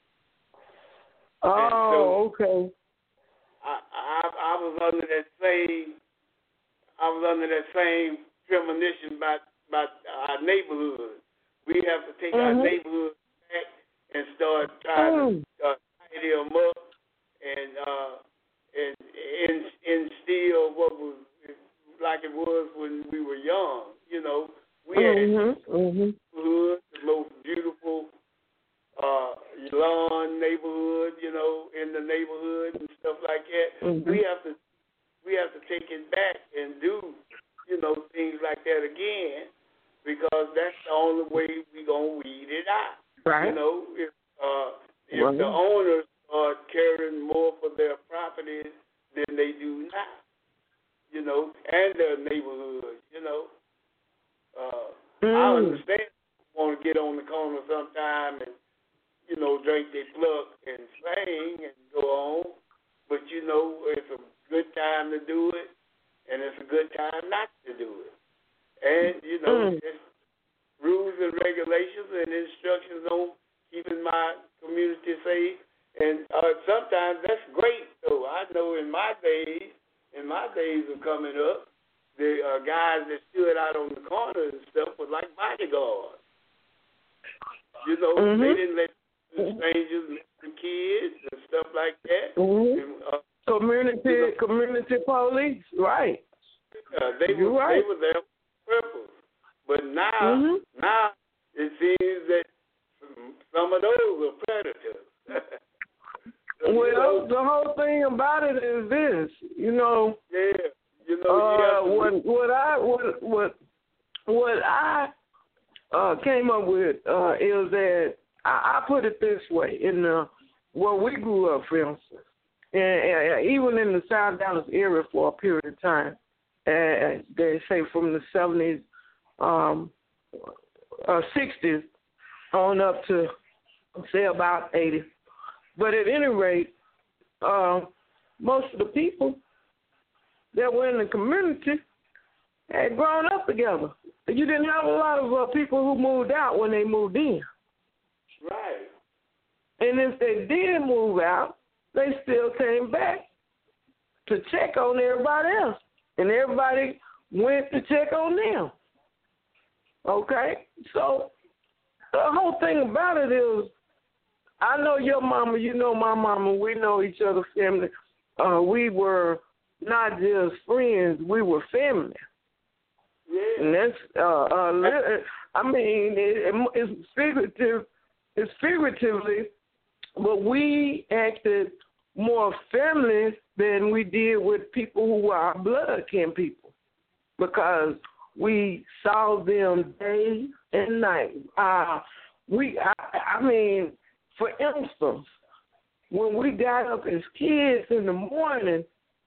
Speaker 3: Oh, so okay.
Speaker 2: I, I I was under that same I was under that same premonition about about our neighborhood. We have to take
Speaker 3: mm-hmm.
Speaker 2: our neighborhood back and start trying mm. to uh, tidy them up. And uh, and in, instill what was like it was when we were young. You know, we
Speaker 3: mm-hmm.
Speaker 2: had
Speaker 3: mm-hmm.
Speaker 2: neighborhood, the most beautiful uh, lawn neighborhood. You know, in the neighborhood and stuff like that.
Speaker 3: Mm-hmm.
Speaker 2: We have to we have to take it back and do you know things like that again because that's the only way we gonna weed it out.
Speaker 3: Right.
Speaker 2: You know, if uh, if
Speaker 3: right.
Speaker 2: the owners are caring more for their properties than they do now, you know, and their neighborhood, you know. Uh,
Speaker 3: mm.
Speaker 2: I understand people want to get on the corner sometime and, you know, drink their plug and sing and go on. But, you know, it's a good time to do it, and it's a good time not to do it. And, you know,
Speaker 3: mm.
Speaker 2: it's rules and regulations and instructions on keeping my community safe. And uh, sometimes that's great, though. I know in my days, in my days of coming up, the uh, guys that stood out on the corner and stuff was like bodyguards. You know,
Speaker 3: mm-hmm.
Speaker 2: they didn't let strangers let the kids and stuff like that.
Speaker 3: Mm-hmm.
Speaker 2: And, uh,
Speaker 3: community,
Speaker 2: you know,
Speaker 3: community police, right?
Speaker 2: Uh, they
Speaker 3: You're
Speaker 2: were
Speaker 3: right.
Speaker 2: they were there for purpose. But now,
Speaker 3: mm-hmm.
Speaker 2: now it seems that some of those are predators. So,
Speaker 3: well,
Speaker 2: you know,
Speaker 3: the whole thing about it is this, you know.
Speaker 2: Yeah, you know.
Speaker 3: Uh,
Speaker 2: you
Speaker 3: what what I what what what I uh, came up with uh, is that I, I put it this way: in the where we grew up, for instance, and, and even in the South Dallas area for a period of time, and they say from the seventies, um, uh, sixties on up to say about eighty. But at any rate, uh, most of the people that were in the community had grown up together. You didn't have a lot of uh, people who moved out when they moved in.
Speaker 2: Right.
Speaker 3: And if they did move out, they still came back to check on everybody else. And everybody went to check on them. Okay? So the whole thing about it is, I know your mama, you know my mama, we know each other's family. Uh, we were not just friends, we were family.
Speaker 2: Yeah.
Speaker 3: And that's, uh, uh, I mean, it, it's figurative, it's figuratively, but we acted more family than we did with people who were our blood kin people, because we saw them day and night. Uh, we, I, I mean, for instance, when we got up as kids in the morning,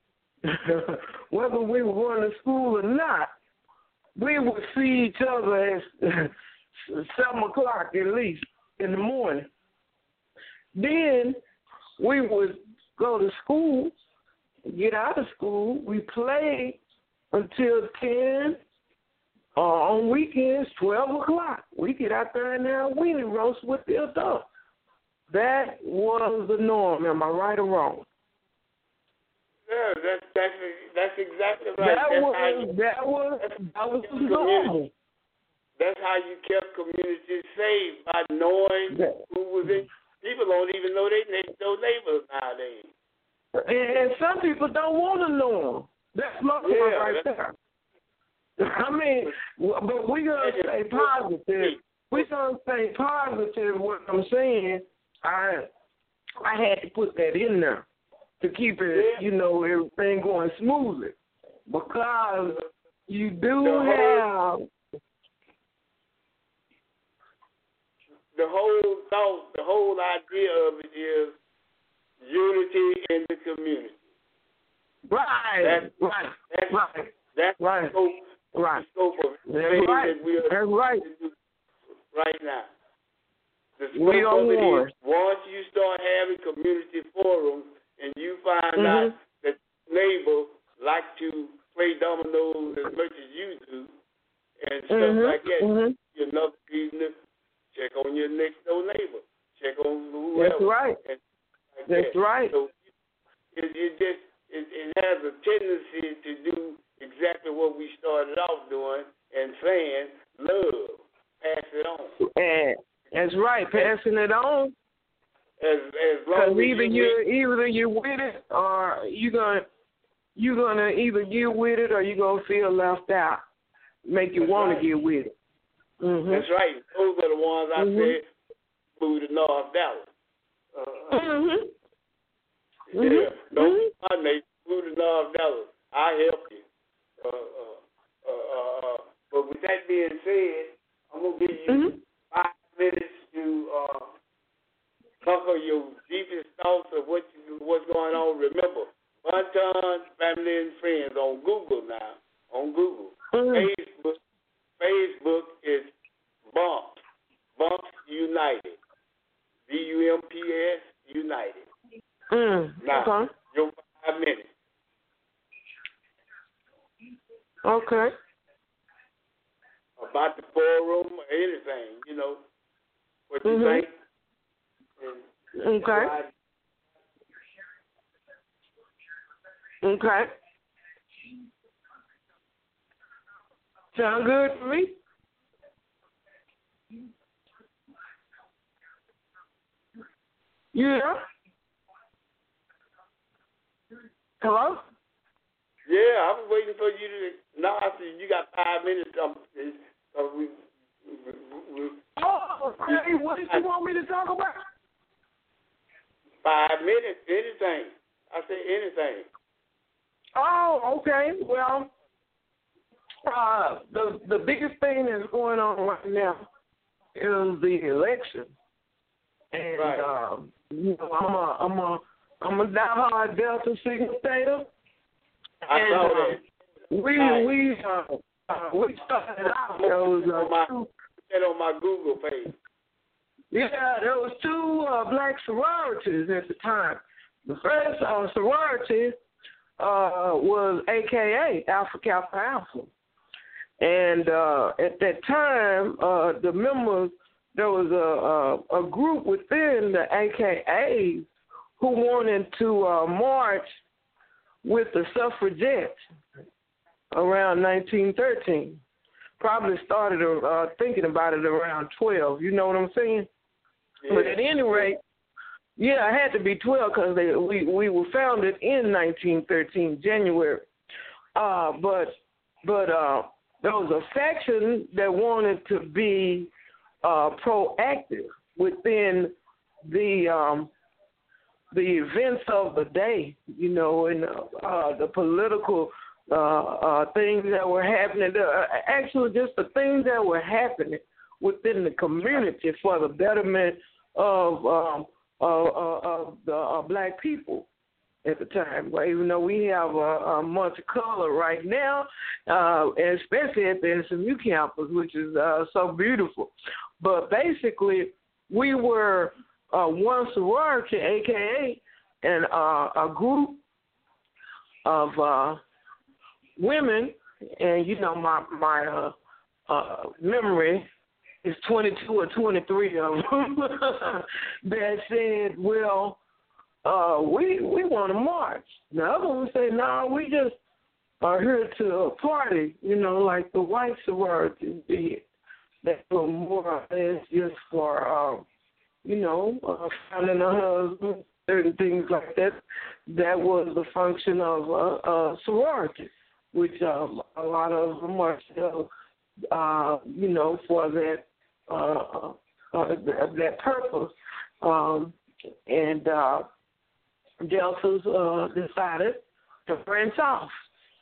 Speaker 3: whether we were going to school or not, we would see each other at seven o'clock at least in the morning. Then we would go to school, get out of school, we played until ten, uh, on weekends, twelve o'clock. We get out there and have weenie roast with the adults. That was the norm. Am I right or wrong?
Speaker 2: Yeah, that's that's that's exactly right.
Speaker 3: That
Speaker 2: that's
Speaker 3: was
Speaker 2: how you,
Speaker 3: that was that was normal.
Speaker 2: That's how you kept communities safe, by knowing
Speaker 3: Yeah.
Speaker 2: who was in. People don't even know their next door neighbors nowadays.
Speaker 3: And, and some people don't want to know them. That's my point
Speaker 2: Yeah,
Speaker 3: right there. I mean, but we're gonna stay positive. We're gonna stay positive. What I'm saying, I I had to put that in there to keep it,
Speaker 2: yeah.
Speaker 3: you know, everything going smoothly, because you do
Speaker 2: the
Speaker 3: have
Speaker 2: whole, the whole thought, the whole idea of it is unity in the community.
Speaker 3: right,
Speaker 2: That's,
Speaker 3: right,
Speaker 2: that's,
Speaker 3: right,
Speaker 2: that's
Speaker 3: right,
Speaker 2: the scope,
Speaker 3: right.
Speaker 2: the scope of
Speaker 3: That's
Speaker 2: things
Speaker 3: right.
Speaker 2: that we are
Speaker 3: That's right.
Speaker 2: right now. The
Speaker 3: We
Speaker 2: scope
Speaker 3: are
Speaker 2: of it
Speaker 3: one.
Speaker 2: is, once you start having community forums and you find
Speaker 3: Mm-hmm.
Speaker 2: out that neighbor like to play dominoes as much as you do and stuff
Speaker 3: Mm-hmm.
Speaker 2: like that,
Speaker 3: Mm-hmm.
Speaker 2: you're enough reason to check on your next door neighbor, check on whoever.
Speaker 3: That's right.
Speaker 2: And like
Speaker 3: That's
Speaker 2: that.
Speaker 3: right.
Speaker 2: So it, it just it, it has a tendency to do exactly what we started off doing and saying, love, pass it on.
Speaker 3: And that's right, passing it on.
Speaker 2: As as long
Speaker 3: Because
Speaker 2: as
Speaker 3: either
Speaker 2: you
Speaker 3: you either you're with it, or you gonna you gonna either get with it, or you gonna feel left out, make you want
Speaker 2: right.
Speaker 3: to get with it. Mm-hmm.
Speaker 2: That's right. Those are the ones I
Speaker 3: mm-hmm.
Speaker 2: said moved to North Dallas. Uh,
Speaker 3: mm-hmm.
Speaker 2: Yeah.
Speaker 3: Mm-hmm.
Speaker 2: Don't
Speaker 3: mm-hmm.
Speaker 2: my name moved to North Dallas. I help you. Uh, uh, uh, uh, but with that being said, I'm gonna give you
Speaker 3: Mm-hmm.
Speaker 2: five minutes to uh, cover your deepest thoughts of what you, what's going on. Remember, Bonton Family and Friends on Google now. On Google,
Speaker 3: Mm-hmm.
Speaker 2: Facebook, Facebook. Now,
Speaker 3: okay.
Speaker 2: your five minutes.
Speaker 3: Okay.
Speaker 2: About the forum or anything, you know, what you
Speaker 3: Mm-hmm.
Speaker 2: think. And
Speaker 3: okay. Okay. Sound good to me? Yeah. Hello?
Speaker 2: Yeah, I was waiting for you to. No, I said you got five minutes. Um, uh, we, we, we,
Speaker 3: Oh, okay. What did you want me to talk about?
Speaker 2: Five minutes, anything. I say anything.
Speaker 3: Oh, okay. Well, uh, the the biggest thing that's going on right now is the election, and
Speaker 2: Right.
Speaker 3: um, you know, I'm a I'm a I'm a diehard Delta Sigma Theta.
Speaker 2: I
Speaker 3: and,
Speaker 2: saw
Speaker 3: uh,
Speaker 2: that.
Speaker 3: We
Speaker 2: Right.
Speaker 3: we uh, uh, we started out. There was
Speaker 2: on
Speaker 3: uh,
Speaker 2: my,
Speaker 3: two,
Speaker 2: that on my Google page.
Speaker 3: yeah, there was two uh, black sororities at the time. The first uh, sorority uh, was A K A Alpha Kappa Alpha, and uh, at that time, uh, the members there was a, a a group within the A K As who wanted to uh, march with the suffragettes around nineteen thirteen. Probably started uh, thinking about it around twelve. You know what I'm saying?
Speaker 2: Yeah.
Speaker 3: But at any rate, yeah, it had to be twelve because we we were founded in nineteen thirteen, January. Uh, but but uh, there was a faction that wanted to be uh, proactive within the um, the events of the day, you know, and uh, uh, the political uh, uh, things that were happening, uh, actually just the things that were happening within the community for the betterment of, um, uh, uh, of the uh, black people at the time. Well, even though we have a, a month of color right now, uh, especially at the S M U campus, which is uh, so beautiful. But basically, we were Uh, one sorority, A K A, and uh, a group of uh, women, and you know my my uh, uh, memory is twenty-two or twenty-three of them that said, well, uh, we we want to march. The other one said, no, we just are here to party, you know, like the white sororities did. That were more or less just for um, you know, uh, finding a husband, certain things like that. That was the function of uh, uh, sorority, which um, a lot of them are still, uh, you know, for that uh, uh, that, that purpose. Um, and uh, Deltas uh, decided to branch off.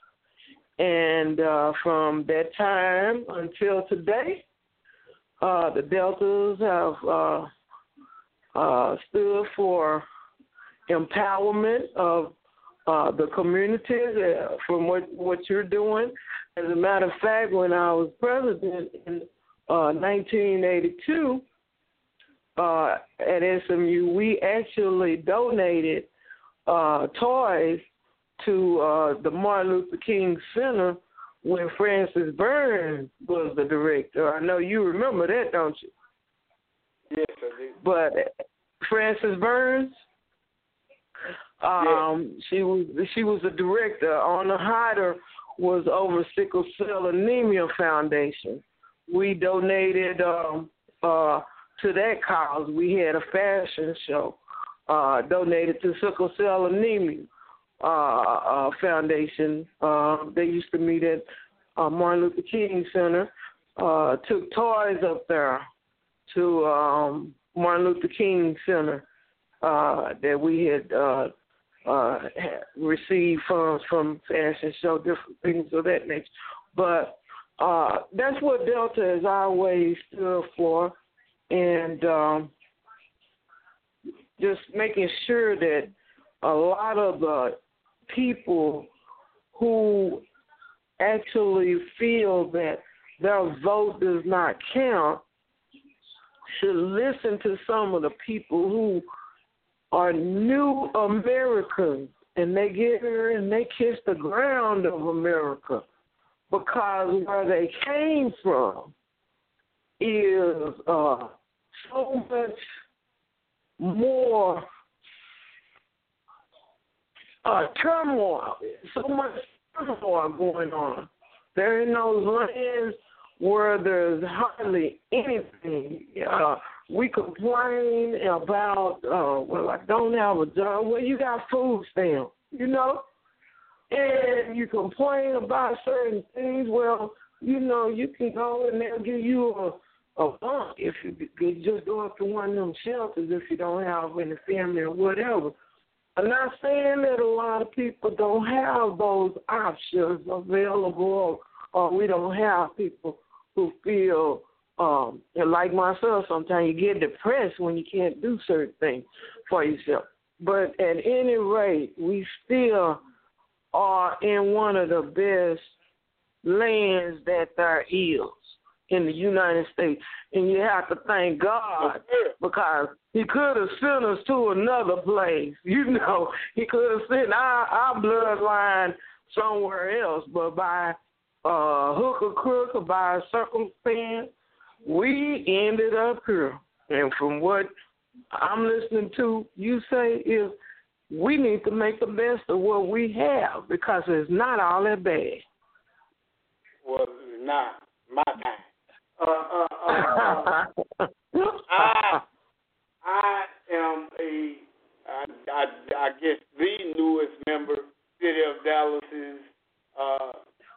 Speaker 3: And uh, from that time until today, uh, the Deltas have uh, Uh, stood for empowerment of uh, the communities uh, from what, what you're doing. As a matter of fact, when I was president in uh, nineteen eighty-two uh, at S M U, we actually donated uh, toys to uh, the Martin Luther King Center when Francis Burns was the director. I know you remember that, don't you?
Speaker 2: Yes, I do.
Speaker 3: But Frances Burns, um,
Speaker 2: yes.
Speaker 3: she was she was a director. Anna Hyder was over Sickle Cell Anemia Foundation. We donated um, uh, to that cause. We had a fashion show uh, donated to Sickle Cell Anemia uh, uh, Foundation. Uh, they used to meet at uh, Martin Luther King Center. Uh, took toys up there to um, Martin Luther King Center uh, that we had, uh, uh, had received funds from fashion show, different things of that nature. But uh, that's what Delta has always stood for, and um, just making sure that a lot of the people who actually feel that their vote does not count should listen to some of the people who are new Americans, and they get here and they kiss the ground of America because where they came from is uh, so much more uh, turmoil, so much turmoil going on. They're in those lands where there's hardly anything. Uh, we complain about, uh, well, I don't have a job. Well, you got food stamps, you know? And you complain about certain things. Well, you know, you can go and they'll give you a, a bunk if you, you just go up to one of them shelters if you don't have any family or whatever. I'm not saying that a lot of people don't have those options available, or we don't have people who feel, um, and like myself, sometimes you get depressed when you can't do certain things for yourself. But at any rate, we still are in one of the best lands that there is in the United States. And you have to thank God because he could have sent us to another place. You know, he could have sent our, our bloodline somewhere else, but by uh, hook or crook or by circumstance, we ended up here. And from what I'm listening to you say is we need to make the best of what we have because it's not all that bad.
Speaker 2: Well, not my time. Uh, uh, uh, uh, I, I am a, I, I, I guess, the newest member, City of Dallas's uh,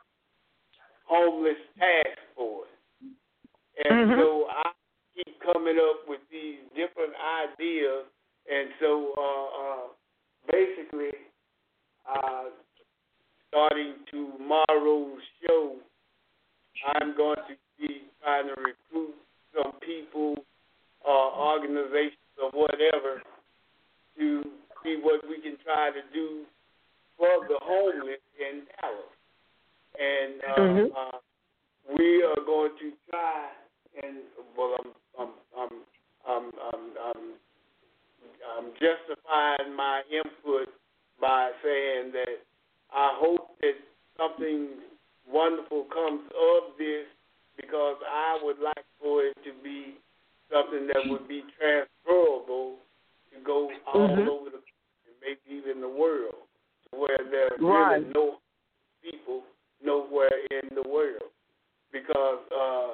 Speaker 2: homeless task force. And mm-hmm. so I keep coming up with these different ideas. And so uh, uh, basically, uh, starting tomorrow's show, I'm going to be trying to recruit some people, uh, organizations, or whatever, to see what we can try to do for the homeless in Dallas. And uh, mm-hmm. uh, we are going to try, and well, I'm, I'm, I'm, I'm, I'm, I'm, I'm justifying my input by saying that I hope that something wonderful comes of this, because I would like for it to be something that would be transferable to go all mm-hmm. over the country, maybe even the world, to where there are right. really no people nowhere in the world. Because, uh,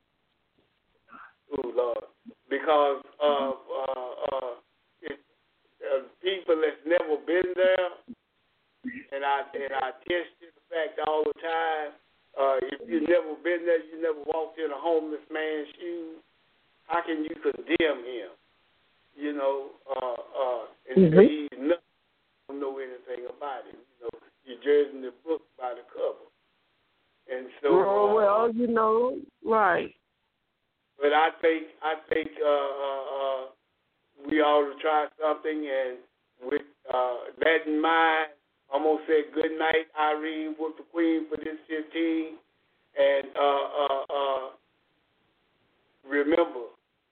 Speaker 2: oh Lord, because of uh, uh, it, uh, people that's never been there, and I and I test the fact all the time. Uh, if you've never been there, you never walked in a homeless man's shoes, how can you condemn him? You know, uh, uh, and mm-hmm. say he's nothing, don't know anything about him. You know, you're judging the book by the cover. And so,
Speaker 3: well,
Speaker 2: uh,
Speaker 3: well, you know, right.
Speaker 2: But I think I think uh, uh, uh, we ought to try something, and with uh, that in mind, I'm going to say good night, Irene, with the Queen, for this fifteen. And uh, uh, uh, remember,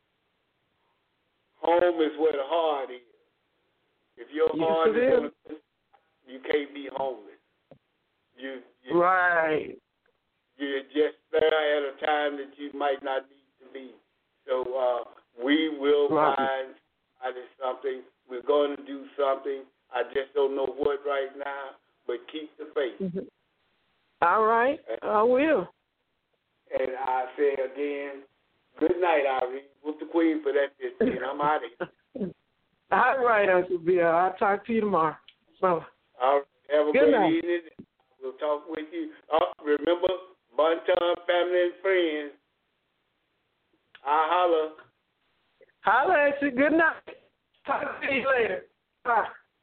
Speaker 2: home is where the heart is. If your
Speaker 3: yes,
Speaker 2: heart is,
Speaker 3: is.
Speaker 2: Gonna, you can't be homeless. You, you
Speaker 3: right.
Speaker 2: You're just there at a time that you might not need to be. So uh, we will right. find, find something. We're going to do something. I just don't know what right now, but keep the faith.
Speaker 3: Mm-hmm. All right, I will.
Speaker 2: And I say again, good night, Irene. With the Queen for that fifteen. I'm out of here.
Speaker 3: All right, Uncle Bill. I'll talk to you tomorrow. So,
Speaker 2: all right. Have a
Speaker 3: good
Speaker 2: great
Speaker 3: night.
Speaker 2: evening. We'll talk with you. Oh, remember, Bonton family and friends. I'll holler.
Speaker 3: Holler at you. Good night. Talk to you later. Bye.